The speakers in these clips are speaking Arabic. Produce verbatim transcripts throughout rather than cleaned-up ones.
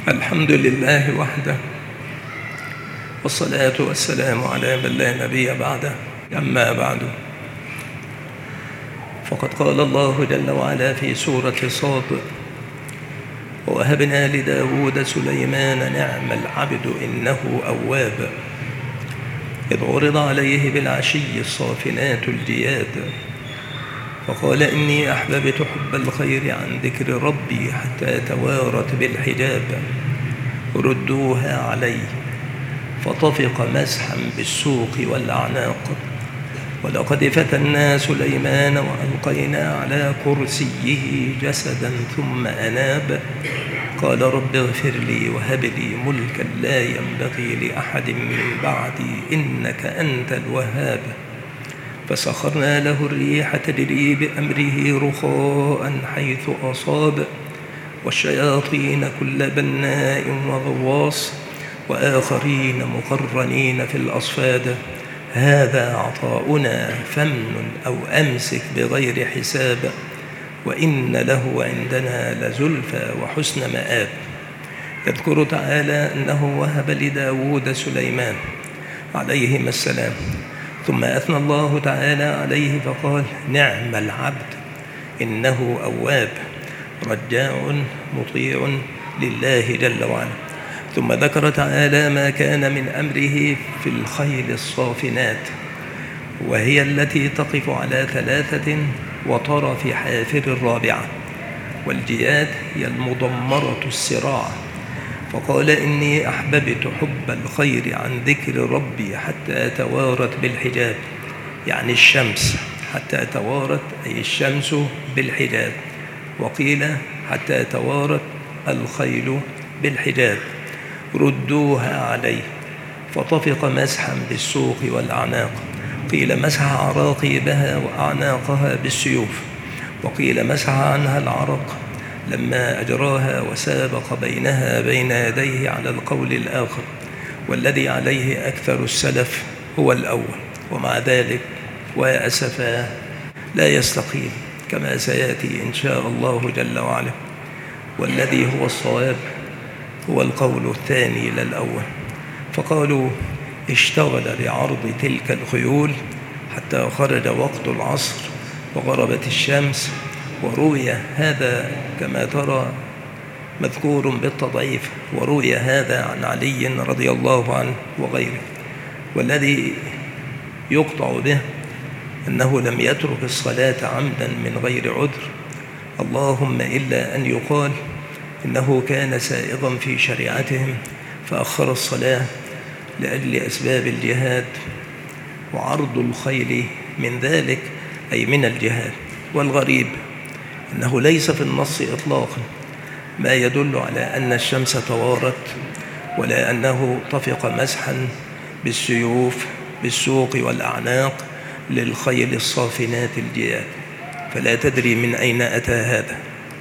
الحمد لله وحده، والصلاة والسلام على من لا نبي بعده. أما بعد، فقد قال الله جل وعلا في سورة صاد: ووهبنا لداود سليمان نعم العبد إنه أواب إذ عرض عليه بالعشي الصافنات الجياد فقال إني أحببت حب الخير عن ذكر ربي حتى توارت بالحجاب ردوها علي فطفق مسحا بالسوق والأعناق ولقد فتنا سليمان وألقينا على كرسيه جسدا ثم أناب قال رب اغفر لي وهب لي ملكا لا ينبغي لأحد من بعدي إنك أنت الوهاب فسخرنا له الريح تجري بأمره رخاء حيث أصاب والشياطين كل بناء وغواص وآخرين مقرنين في الأصفاد هذا عطاؤنا فامنن أو أمسك بغير حساب وإن له عندنا لزلفى وحسن مآب. يذكر تعالى أنه وهب لداود سليمان عليهما السلام، ثم أثنى الله تعالى عليه فقال: نعم العبد إنه أواب رجاع مطيع لله جل وعلا. ثم ذكر تعالى ما كان من أمره في الخيل الصافنات، وهي التي تقف على ثلاثة وطرف حافر الرابعة، والجياد هي المضمرة السراع. فقال إني أحببت حب الخير عن ذكر ربي حتى توارت بالحجاب، يعني الشمس حتى توارت أي الشمس بالحجاب، وقيل حتى توارت الخيل بالحجاب ردوها عليه فطفق مسحا بالسوق والأعناق، قيل مسح عراقيبها وأعناقها بالسيوف، وقيل مسح عنها العرق لما أجراها وسابق بينها بين يديه على القول الآخر، والذي عليه أكثر السلف هو الأول، ومع ذلك وأسفا لا يستقيم كما سيأتي إن شاء الله جل وعلا. والذي هو الصواب هو القول الثاني للأول. فقالوا اشتغل بعرض تلك الخيول حتى خرج وقت العصر وغربت الشمس، وروي هذا كما ترى مذكور بالتضعيف، وروي هذا عن علي رضي الله عنه وغيره. والذي يقطع به أنه لم يترك الصلاة عمدا من غير عذر، اللهم إلا أن يقال إنه كان سائغا في شريعتهم فأخر الصلاة لأجل أسباب الجهاد وعرض الخيل من ذلك أي من الجهاد. والغريب أنه ليس في النص إطلاقا ما يدل على أن الشمس توارت، ولا أنه طفق مسحا بالسيوف بالسوق والأعناق للخيل الصافنات الجياد، فلا تدري من أين أتى هذا.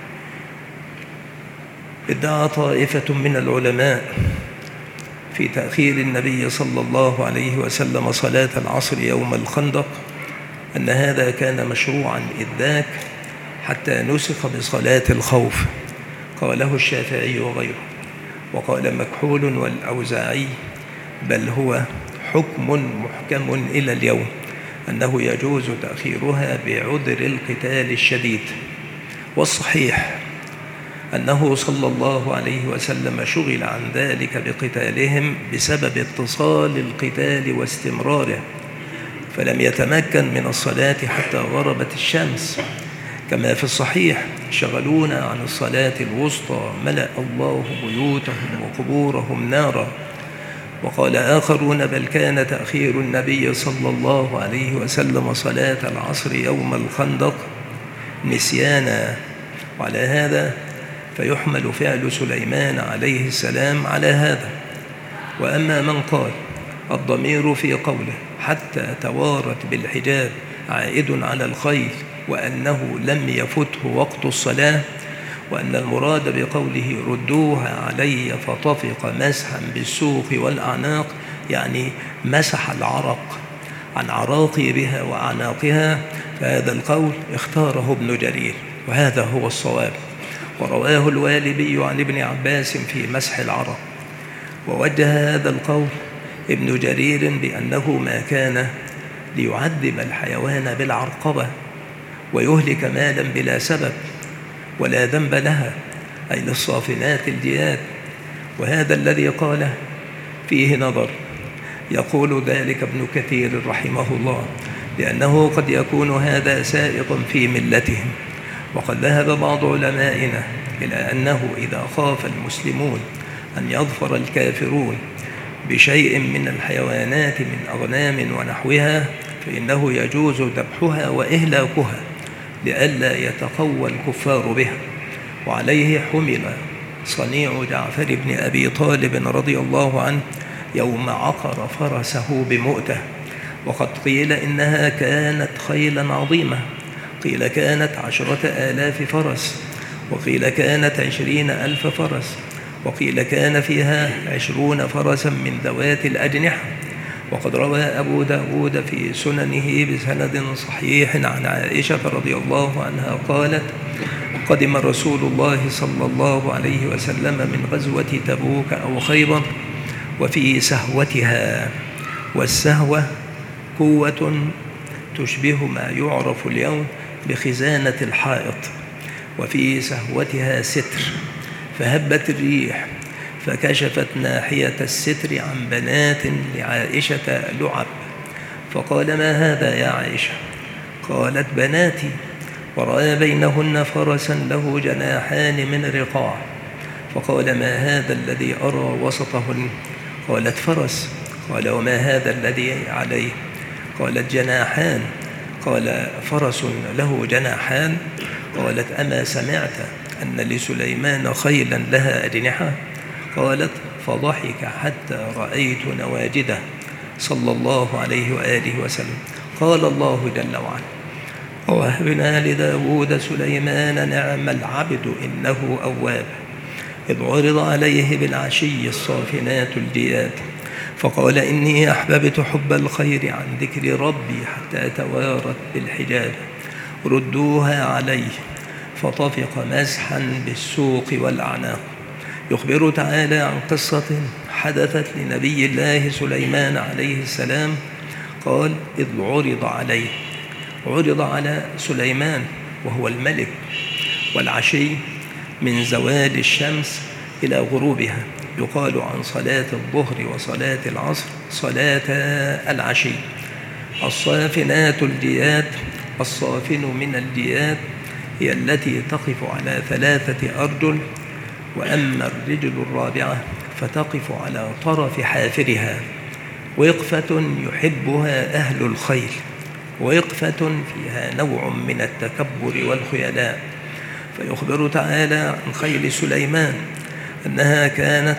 ادعى طائفة من العلماء في تأخير النبي صلى الله عليه وسلم صلاة العصر يوم الخندق أن هذا كان مشروعا إذ ذاك حتى نسخ بصلاة الخوف، قاله الشافعي وغيره، وقال مكحول والأوزاعي بل هو حكم محكم إلى اليوم أنه يجوز تأخيرها بعذر القتال الشديد. والصحيح أنه صلى الله عليه وسلم شغل عن ذلك بقتالهم بسبب اتصال القتال واستمراره، فلم يتمكن من الصلاة حتى غربت الشمس، كما في الصحيح شغلونا عن الصلاة الوسطى ملأ الله بيوتهم وقبورهم نارا. وقال آخرون بل كان تأخير النبي صلى الله عليه وسلم صلاة العصر يوم الخندق نسيانا، وعلى هذا فيحمل فعل سليمان عليه السلام على هذا. وأما من قال الضمير في قوله حتى توارت بالحجاب عائد على الخيل وأنه لم يفته وقت الصلاة، وأن المراد بقوله ردوها علي فطفق مسحا بالسوق والأعناق يعني مسح العرق عن عراقبها وأعناقها، فهذا القول اختاره ابن جرير وهذا هو الصواب. ورواه الوالبي عن ابن عباس في مسح العرق. ووجه هذا القول ابن جرير بأنه ما كان ليعذب الحيوان بالعرقبة ويهلك مالا بلا سبب ولا ذنب لها، أي للصافنات الجياد، وهذا الذي قاله فيه نظر. يقول ذلك ابن كثير رحمه الله لأنه قد يكون هذا سائق في ملتهم. وقد ذهب بعض علمائنا إلى أنه إذا خاف المسلمون أن يظفر الكافرون بشيء من الحيوانات من أغنام ونحوها فإنه يجوز ذبحها وإهلاكها لئلا يتقوى الكفار بها. وعليه حمل صنيع جعفر بن أبي طالب رضي الله عنه يوم عقر فرسه بمؤتة. وقد قيل إنها كانت خيلا عظيمة، قيل كانت عشرة آلاف فرس، وقيل كانت عشرين ألف فرس، وقيل كان فيها عشرون فرسا من ذوات الأجنحة. وقد روى أبو داود في سننه بسند صحيح عن عائشة رضي الله عنها قالت: قدم رسول الله صلى الله عليه وسلم من غزوة تبوك أو خيبر وفي سهوتها، والسهوة قوة تشبه ما يعرف اليوم بخزانة الحائط، وفي سهوتها ستر، فهبت الريح فكشفت ناحية الستر عن بنات لعائشة لعب، فقال: ما هذا يا عائشة؟ قالت: بناتي. ورأى بينهن فرسا له جناحان من رقاع، فقال: ما هذا الذي أرى وسطهن؟ قالت: فرس. قال: وما هذا الذي عليه؟ قالت: جناحان. قال: فرس له جناحان؟ قالت: أما سمعت أن لسليمان خيلا لها أجنحة؟ قالت: فضحك حتى رأيت نواجده صلى الله عليه وآله وسلم. قال الله جل وعلا: ووهبنا لداود سليمان نعم العبد إنه أواب، إذ عرض عليه بالعشي الصافنات الجياد، فقال: إني أحببت حب الخير عن ذكر ربي حتى توارت بالحجاب، ردوها عليه فطفق مسحا بالسوق والأعناق. يخبر تعالى عن قصة حدثت لنبي الله سليمان عليه السلام. قال: إذ عرض عليه، عرض على سليمان وهو الملك، والعشي من زوال الشمس إلى غروبها. يقال عن صلاة الظهر وصلاة العصر صلاة العشي. الصافنات الجياد، الصافن من الجياد هي التي تقف على ثلاثة أرجل، وأما الرجل الرابعة فتقف على طرف حافرها، وقفة يحبها أهل الخيل، وقفة فيها نوع من التكبر والخيلاء. فيخبر تعالى عن خيل سليمان أنها كانت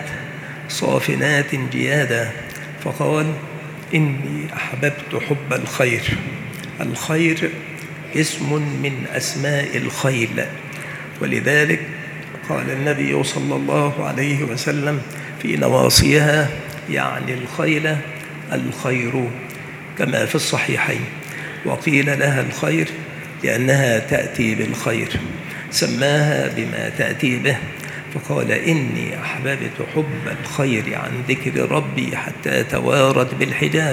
صافنات جيادا، فقال: إني أحببت حب الخير. الخير اسم من أسماء الخيل، ولذلك قال النبي صلى الله عليه وسلم في نواصيها يعني الخيل الخير، كما في الصحيحين. وقيل لها الخير لأنها تأتي بالخير، سماها بما تأتي به، فقال: إني أحببت حب الخير عن ذكر ربي حتى توارت بالحجاب،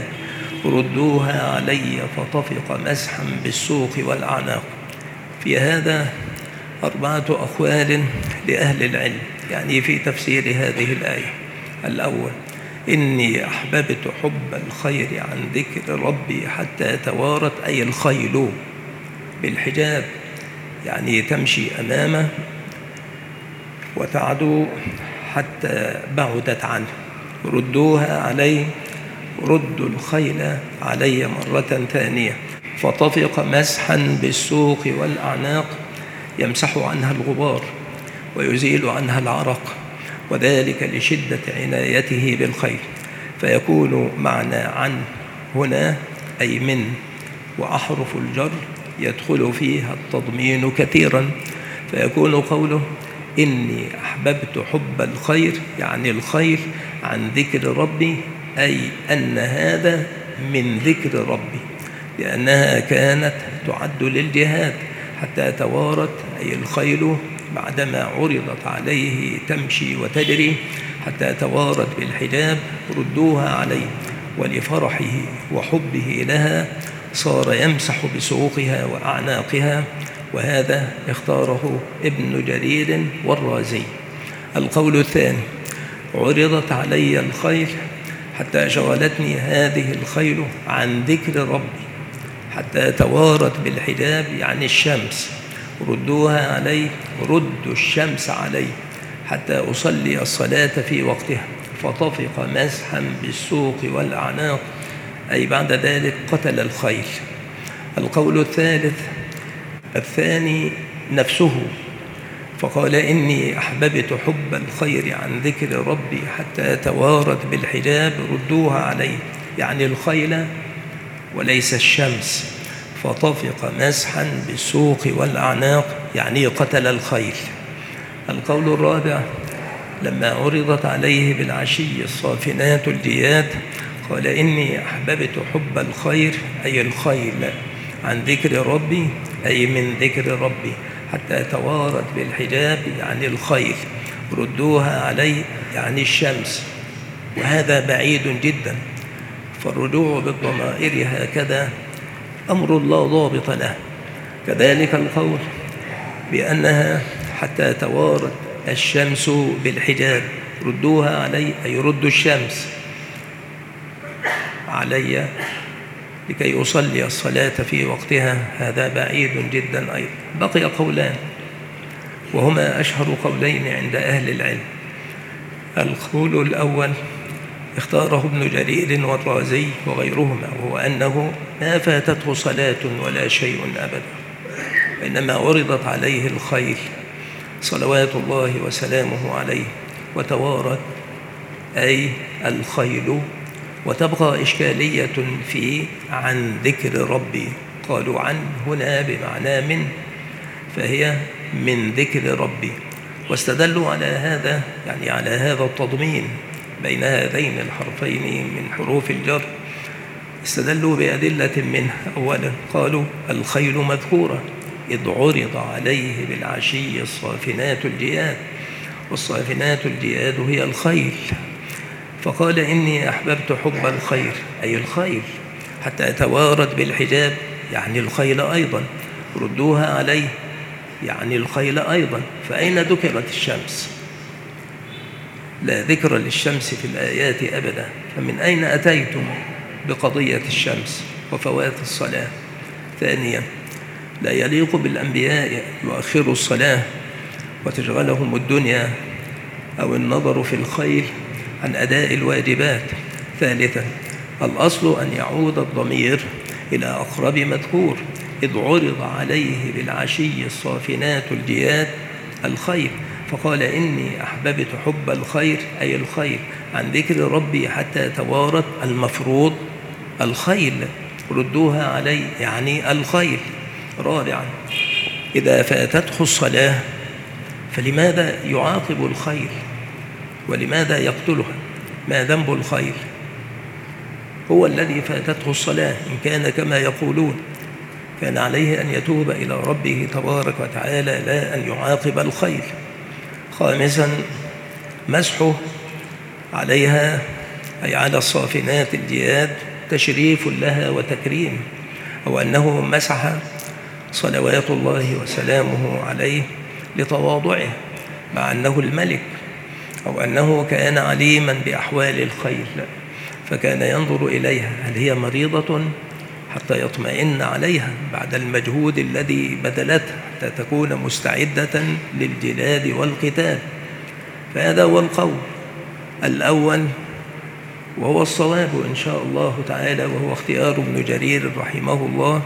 ردوها علي فطفق مسحا بالسوق والأعناق. في هذا أربعة أقوال لأهل العلم يعني في تفسير هذه الآية. الأول: إني أحببت حب الخير عن ذكر ربي حتى توارت، أي الخيل بالحجاب، يعني تمشي أمامه وتعدو حتى بعدت عنه. ردوها علي، ردوا الخيل علي مرة ثانية. فطفق مسحا بالسوق والأعناق، يمسح عنها الغبار ويزيل عنها العرق، وذلك لشدة عنايته بالخير. فيكون معنى عن هنا أي من، وأحرف الجر يدخل فيها التضمين كثيرا، فيكون قوله: إني أحببت حب الخير يعني الخير عن ذكر ربي، أي أن هذا من ذكر ربي، لأنها كانت تعد للجهاد حتى توارت، أي الخيل بعدما عرضت عليه تمشي وتجري حتى توارت بالحجاب ردوها عليه، ولفرحه وحبه لها صار يمسح بسوقها وأعناقها. وهذا اختاره ابن جرير والرازي. القول الثاني: عرضت علي الخيل حتى شغلتني هذه الخيل عن ذكر ربي حتى توارت بالحجاب، يعني الشمس، ردوها علي، ردوا الشمس علي حتى أصلي الصلاة في وقتها، فطفق مسحا بالسوق والأعناق، أي بعد ذلك قتل الخيل. القول الثالث الثاني نفسه، فقال: إني أحببت حب الخير عن ذكر ربي حتى توارت بالحجاب ردوها علي، يعني الخيل وليس الشمس، فطفق مسحا بالسوق والأعناق، يعني قتل الخيل. القول الرابع: لما عرضت عليه بالعشي الصافنات الجياد قال: إني أحببت حب الخير، أي الخيل، عن ذكر ربي، أي من ذكر ربي، حتى توارت بالحجاب، يعني الخيل، ردوها علي، يعني الشمس. وهذا بعيد جدا، فالرجوع بالضمائر هكذا أمر لا ضابط له. كذلك القول بأنها حتى توارت الشمس بالحجاب ردوها علي، أي ردوا الشمس علي لكي أصلي الصلاة في وقتها، هذا بعيد جدا أيضا. بقي قولان وهما أشهر قولين عند أهل العلم. القول الأول اختاره ابن جرير والرازي وغيرهما، وهو أنه ما فاتته صلاة ولا شيء أبدا، إنما عرضت عليه الخيل صلوات الله وسلامه عليه وتوارت، أي الخيل. وتبقى إشكالية في عن ذكر ربي، قالوا عن هنا بمعنى من، فهي من ذكر ربي، واستدلوا على هذا، يعني على هذا التضمين بين هذين الحرفين من حروف الجر، استدلوا بأدلة منها. أولا قالوا: الخيل مذكورة إذ عرض عليه بالعشي الصافنات الجياد، والصافنات الجياد هي الخيل، فقال: إني أحببت حب الخير، أي الخيل، حتى توارت بالحجاب، يعني الخيل أيضا، ردوها عليه، يعني الخيل أيضا. فأين ذكرت الشمس؟ لا ذكر للشمس في الآيات أبدا، فمن أين أتيتم بقضية الشمس وفوات الصلاة؟ ثانيا لا يليق بالأنبياء يؤخروا الصلاة وتشغلهم الدنيا أو النظر في الخيل عن أداء الواجبات. ثالثا الأصل أن يعود الضمير إلى أقرب مذكور، إذ عرض عليه بالعشي الصافنات الجياد الخير، فقال: إني أحببت حب الخير، أي الخير، عن ذكر ربي حتى توارت، المفروض الخيل، ردوها علي، يعني الخيل. رابعا إذا فاتته الصلاة فلماذا يعاقب الخيل ولماذا يقتلها؟ ما ذنب الخيل؟ هو الذي فاتته الصلاة، إن كان كما يقولون كان عليه أن يتوب إلى ربه تبارك وتعالى، لا أن يعاقب الخيل. خامسا مسحه عليها، أي على الصافنات الجياد، تشريف لها وتكريم، أو أنه مسح صلوات الله وسلامه عليه لتواضعه مع أنه الملك، أو أنه كان عليما بأحوال الخيل فكان ينظر إليها هل هي مريضة حتى يطمئن عليها بعد المجهود الذي بذلته حتى تكون مستعدة للجلاد والقتال. فهذا هو القول الأول، وهو الصواب إن شاء الله تعالى، وهو اختيار ابن جرير رحمه الله،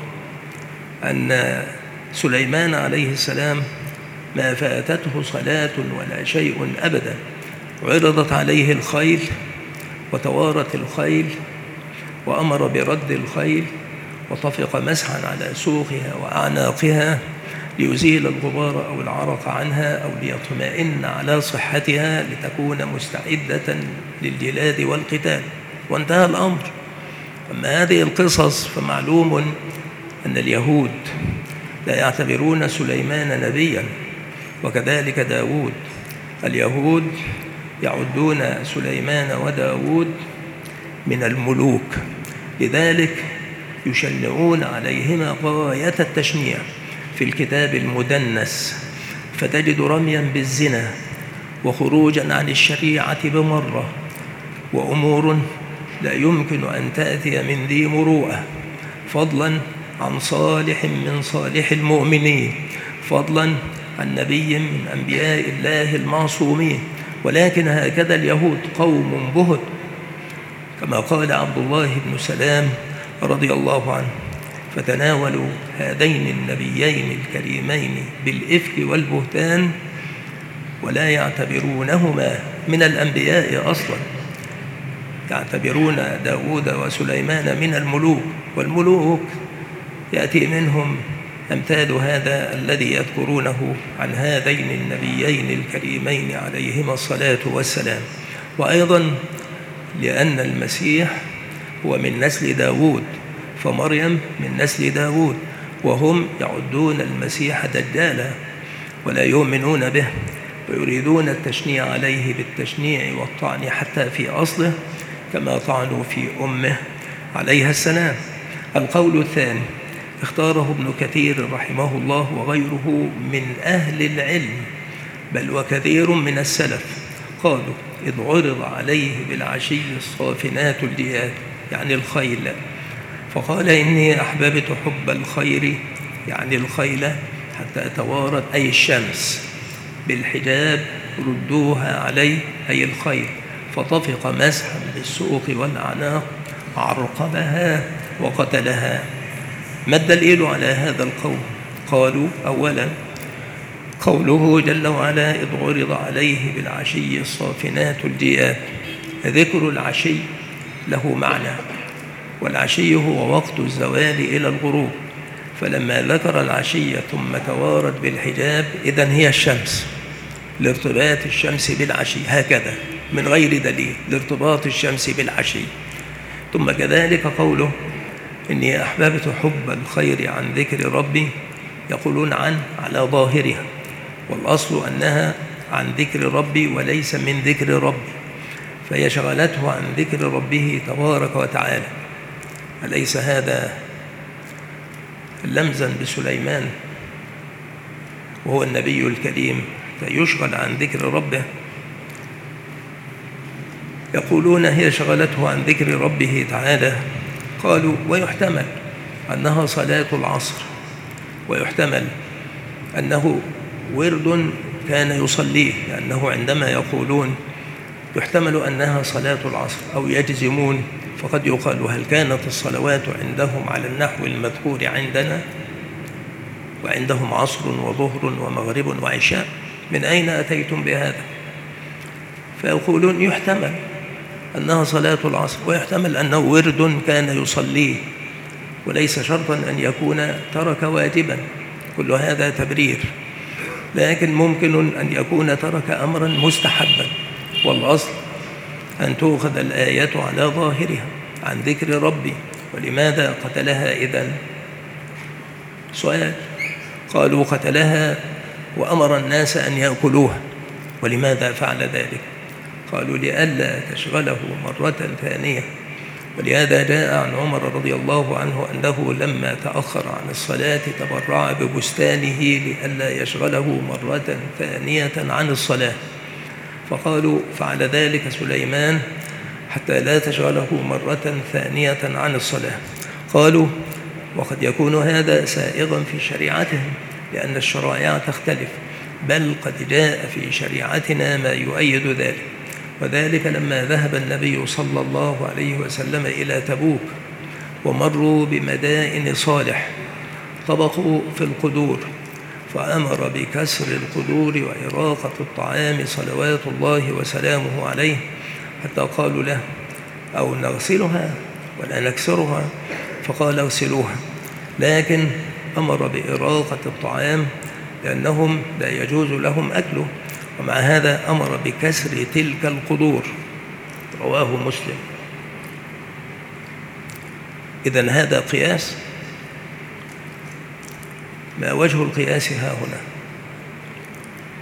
أن سليمان عليه السلام ما فاتته صلاة ولا شيء أبدا، عرضت عليه الخيل وتوارت الخيل وأمر برد الخيل وطفق مسحا على سوقها وأعناقها ليزيل الغبار أو العرق عنها، أو ليطمئن على صحتها لتكون مستعدة للجلاد والقتال، وانتهى الأمر. أما هذه القصص فمعلوم أن اليهود لا يعتبرون سليمان نبيا، وكذلك داود. اليهود يعدون سليمان وداود من الملوك، لذلك يشنعون عليهما غاية التشنيع في الكتاب المدنس، فتجد رميا بالزنا وخروجا عن الشريعة بمرة، وأمور لا يمكن أن تأتي من ذي مروءة، فضلا عن صالح من صالح المؤمنين، فضلا عن نبي من أنبياء الله المعصومين. ولكن هكذا اليهود قوم بهت، كما قال عبد الله بن سلام رضي الله عنه: فتناولوا هذين النبيين الكريمين بالإفك والبهتان ولا يعتبرونهما من الأنبياء أصلا، يعتبرون داود وسليمان من الملوك، والملوك يأتي منهم أمثال هذا الذي يذكرونه عن هذين النبيين الكريمين عليهما الصلاة والسلام. وأيضا لأن المسيح هو من نسل داود، فمريم من نسل داود، وهم يعدون المسيح دجالا ولا يؤمنون به، ويريدون التشنيع عليه بالتشنيع والطعن حتى في أصله، كما طعنوا في أمه عليها السلام. القول الثاني اختاره ابن كثير رحمه الله وغيره من أهل العلم، بل وكثير من السلف، قالوا: إذ عرض عليه بالعشي الصافنات الجياد، يعني الخيل، فقال: إني أحببت حب الخير، يعني الخيل، حتى توارت، أي الشمس، بالحجاب ردوها عليه، أي الخيل، فطفق مسحا بالسوق والأعناق، عرقبها وقتلها. ما الدليل على هذا القول؟ قالوا: أولا قوله جل وعلا: إذ عرض عليه بالعشي الصافنات الجياد، ذكر العشي له معنى، والعشي هو وقت الزوال إلى الغروب، فلما ذكر العشي ثم توارت بالحجاب إذن هي الشمس، لارتباط الشمس بالعشي، هكذا من غير دليل، لارتباط الشمس بالعشي. ثم كذلك قوله: إني أحببت حب الخير عن ذكر ربي، يقولون عن على ظاهرها، والأصل أنها عن ذكر ربي وليس من ذكر ربي، فهي شغلته عن ذكر ربه تبارك وتعالى. أليس هذا لمزا بسليمان وهو النبي الكريم فيشغل عن ذكر ربه؟ يقولون هي شغلته عن ذكر ربه تعالى. قالوا: ويحتمل أنها صلاة العصر، ويحتمل أنه ورد كان يصليه، لأنه عندما يقولون يحتمل أنها صلاة العصر أو يجزمون، فقد يقال: هل كانت الصلوات عندهم على النحو المذكور عندنا وعندهم عصر وظهر ومغرب وعشاء؟ من أين أتيتم بهذا؟ فيقولون يحتمل أنها صلاة العصر، ويحتمل أنه ورد كان يصليه، وليس شرطا أن يكون ترك واجبا، كل هذا تبرير، لكن ممكن أن يكون ترك أمرا مستحبا، والأصل أن تؤخذ الآية على ظاهرها عن ذكر ربي. ولماذا قتلها إذن؟ سؤال. قالوا: قتلها وأمر الناس أن يأكلوها. ولماذا فعل ذلك؟ قالوا: لئلا تشغله مرة ثانية. ولهذا جاء عن عمر رضي الله عنه أنه لما تأخر عن الصلاة تبرع ببستانه لئلا يشغله مرة ثانية عن الصلاة، فقالوا: فعل ذلك سليمان حتى لا تشغله مرة ثانية عن الصلاة. قالوا: وقد يكون هذا سائغا في شريعتهم، لأن الشرائع تختلف، بل قد جاء في شريعتنا ما يؤيد ذلك. وذلك لما ذهب النبي صلى الله عليه وسلم إلى تبوك ومروا بمدائن صالح، طبقوا في القدور، فأمر بكسر القدور وإراقة الطعام صلوات الله وسلامه عليه، حتى قالوا له: أو نغسلها ولا نكسرها؟ فقال: اغسلوها، لكن أمر بإراقة الطعام لأنهم لا يجوز لهم أكله، ومع هذا أمر بكسر تلك القدور. رواه مسلم. إذن هذا قياس؟ ما وجه القياس ها هنا؟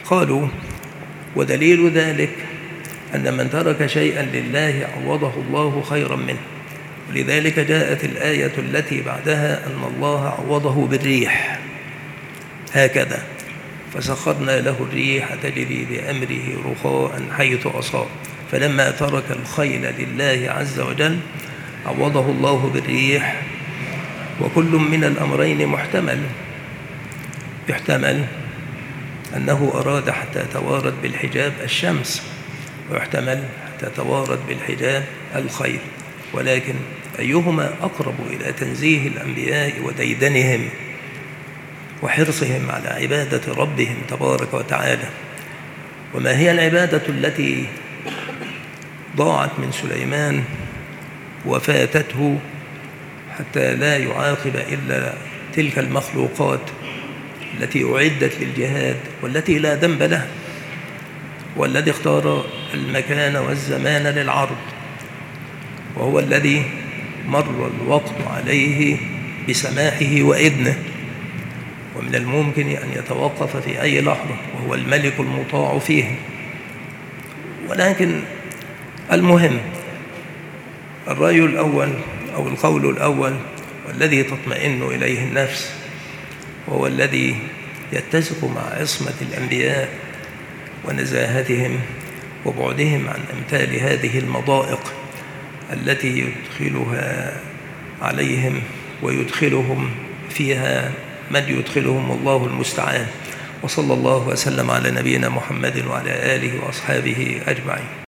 قالوا ودليل ذلك أن من ترك شيئا لله عوضه الله خيرا منه، ولذلك جاءت الآية التي بعدها أن الله عوضه بالريح هكذا، فسخرنا له الريح تجري بأمره رخاء حيث أصاب. فلما ترك الخيل لله عز وجل عوضه الله بالريح. وكل من الأمرين محتمل، يحتمل أنه أراد حتى توارد بالحجاب الشمس، ويحتمل حتى توارد بالحجاب الخيل، ولكن أيهما أقرب إلى تنزيه الأنبياء وديدنهم وحرصهم على عبادة ربهم تبارك وتعالى؟ وما هي العبادة التي ضاعت من سليمان وفاتته حتى لا يعاقب إلا تلك المخلوقات التي أعدت للجهاد والتي لا ذنب لها، والذي اختار المكان والزمان للعرض، وهو الذي مر الوقت عليه بسماحه وإذنه، ومن الممكن أن يتوقف في أي لحظة، وهو الملك المطاع فيه. ولكن المهم الرأي الأول أو القول الأول والذي تطمئن إليه النفس، وهو الذي يتسق مع عصمة الأنبياء ونزاهتهم وبعدهم عن أمثال هذه المضائق التي يدخلها عليهم ويدخلهم فيها من يدخلهم الله المستعان. وصلى الله وسلم على نبينا محمد وعلى آله وأصحابه أجمعين.